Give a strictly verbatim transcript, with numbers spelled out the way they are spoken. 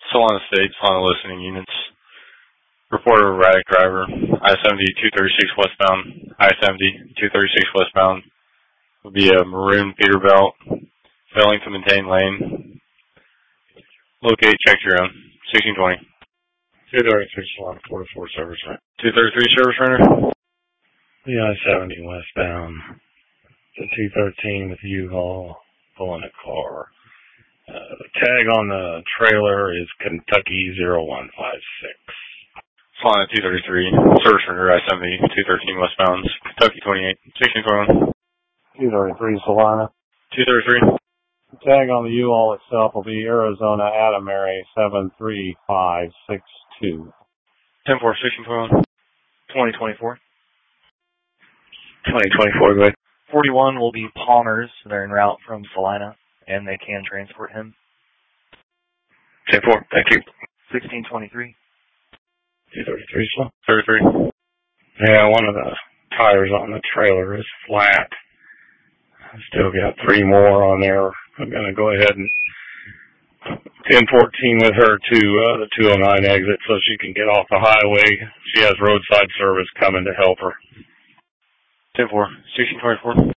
Solana State, Solana listening units. Reporter erratic driver, I seventy two thirty-six westbound, I seventy two thirty-six westbound will be a maroon Peterbilt, failing to maintain lane. Locate, check your own. sixteen twenty. two thirty-three Solana forty-four service runner. two thirty-three service runner. The I seventy westbound. The two thirteen with U-Haul pulling a car. Uh, the tag on the trailer is Kentucky zero one five six. Solana two thirty-three, service runner I seventy two thirteen westbound, Kentucky twenty-eight, sixteen twenty-one. two thirty-three Solana. two thirty-three. The tag on the U-Haul itself will be Arizona Atomary seven three five six two. ten four, sixteen twenty-one. twenty twenty-four. twenty twenty-four, go ahead. forty-one will be Palmer's. They're en route from Salina, and they can transport him. ten four, thank you. sixteen twenty-three. two thirty-three Solana. thirty-three. Yeah, one of the tires on the trailer is flat. I've still got three more on there. I'm going to go ahead and ten fourteen with her to uh, the two oh nine exit so she can get off the highway. She has roadside service coming to help her. ten four, sixteen twenty-four.